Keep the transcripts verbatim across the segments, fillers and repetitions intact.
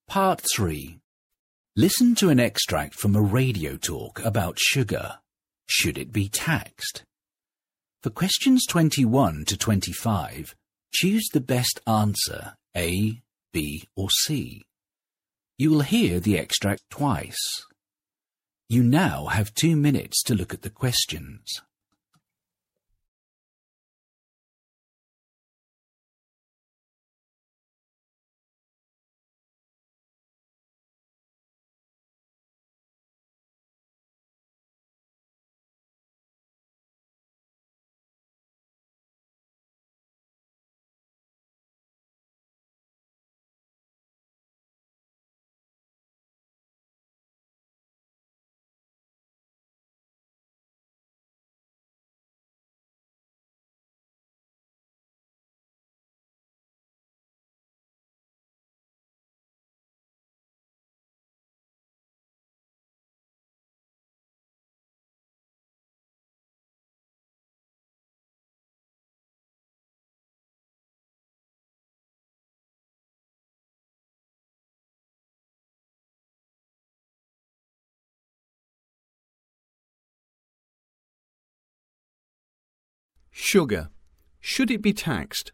Part three. Listen to an extract from a radio talk about sugar. Should it be taxed? For questions twenty-one to twenty-five, choose the best answer, A, B or C. You will hear the extract twice. You now have two minutes to look at the questions. Sugar. Should it be taxed?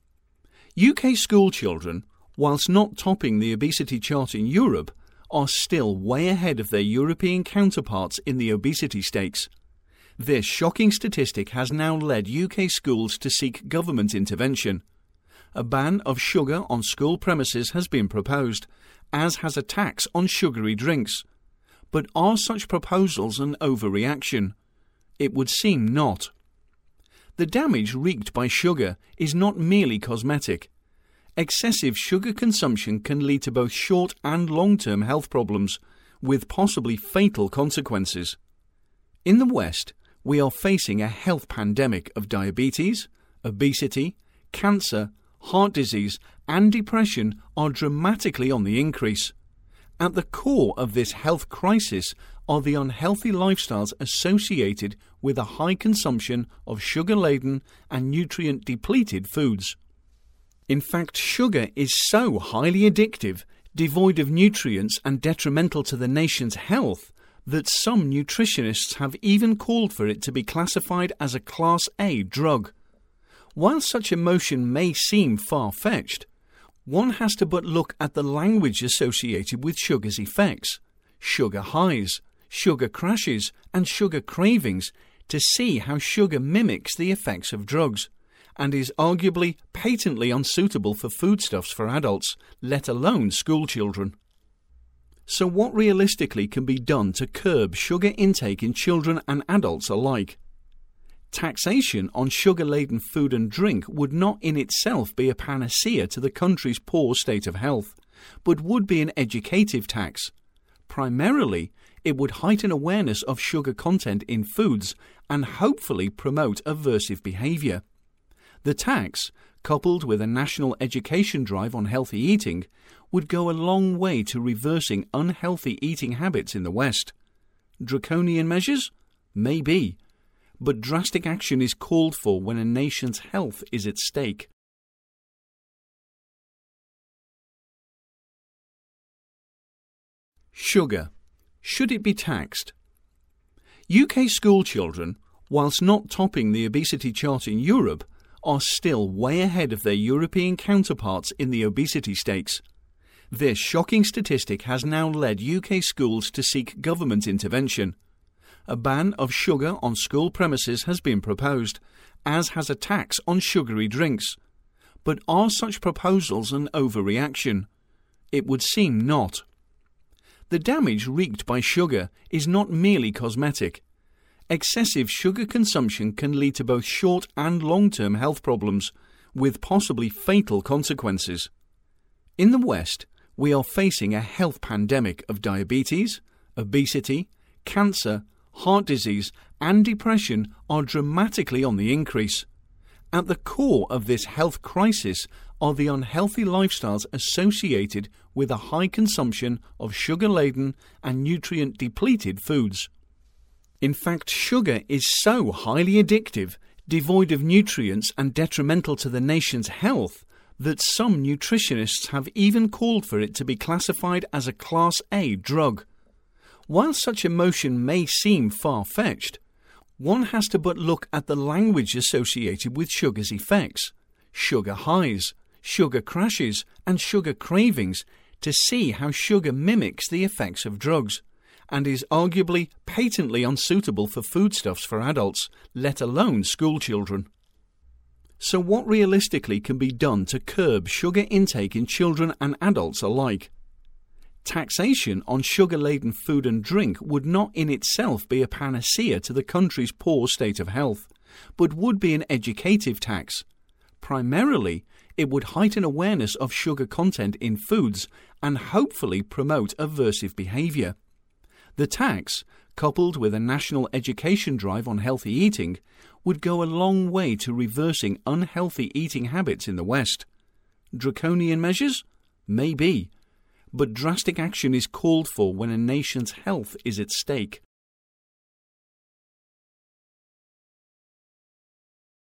U K school children, whilst not topping the obesity chart in Europe, are still way ahead of their European counterparts in the obesity stakes. This shocking statistic has now led U K schools to seek government intervention. A ban of sugar on school premises has been proposed, as has a tax on sugary drinks. But are such proposals an overreaction? It would seem not. The damage wreaked by sugar is not merely cosmetic. Excessive sugar consumption can lead to both short and long-term health problems, with possibly fatal consequences. In the West, we are facing a health pandemic of diabetes, obesity, cancer, heart disease, and depression are dramatically on the increase. At the core of this health crisis are the unhealthy lifestyles associated with a high consumption of sugar-laden and nutrient-depleted foods. In fact, sugar is so highly addictive, devoid of nutrients and detrimental to the nation's health, that some nutritionists have even called for it to be classified as a Class A drug. While such a motion may seem far-fetched, one has to but look at the language associated with sugar's effects, sugar highs, sugar crashes, and sugar cravings, to see how sugar mimics the effects of drugs, and is arguably patently unsuitable for foodstuffs for adults, let alone school children. So what realistically can be done to curb sugar intake in children and adults alike? Taxation on sugar-laden food and drink would not in itself be a panacea to the country's poor state of health, but would be an educative tax. Primarily, it would heighten awareness of sugar content in foods and hopefully promote aversive behaviour. The tax, coupled with a national education drive on healthy eating, would go a long way to reversing unhealthy eating habits in the West. Draconian measures? Maybe. But drastic action is called for when a nation's health is at stake. Sugar. Should it be taxed? U K school children, whilst not topping the obesity chart in Europe, are still way ahead of their European counterparts in the obesity stakes. This shocking statistic has now led U K schools to seek government intervention. A ban of sugar on school premises has been proposed, as has a tax on sugary drinks. But are such proposals an overreaction? It would seem not. The damage wreaked by sugar is not merely cosmetic. Excessive sugar consumption can lead to both short and long-term health problems, with possibly fatal consequences. In the West, we are facing a health pandemic of diabetes, obesity, cancer, heart disease, and depression are dramatically on the increase. At the core of this health crisis are the unhealthy lifestyles associated with a high consumption of sugar-laden and nutrient-depleted foods. In fact, sugar is so highly addictive, devoid of nutrients and detrimental to the nation's health, that some nutritionists have even called for it to be classified as a Class A drug. While such a motion may seem far-fetched, one has to but look at the language associated with sugar's effects, sugar highs, sugar crashes, and sugar cravings to see how sugar mimics the effects of drugs, and is arguably patently unsuitable for foodstuffs for adults, let alone schoolchildren. So what realistically can be done to curb sugar intake in children and adults alike? Taxation on sugar-laden food and drink would not in itself be a panacea to the country's poor state of health, but would be an educative tax. Primarily, it would heighten awareness of sugar content in foods and hopefully promote aversive behaviour. The tax, coupled with a national education drive on healthy eating, would go a long way to reversing unhealthy eating habits in the West. Draconian measures? Maybe. But drastic action is called for when a nation's health is at stake.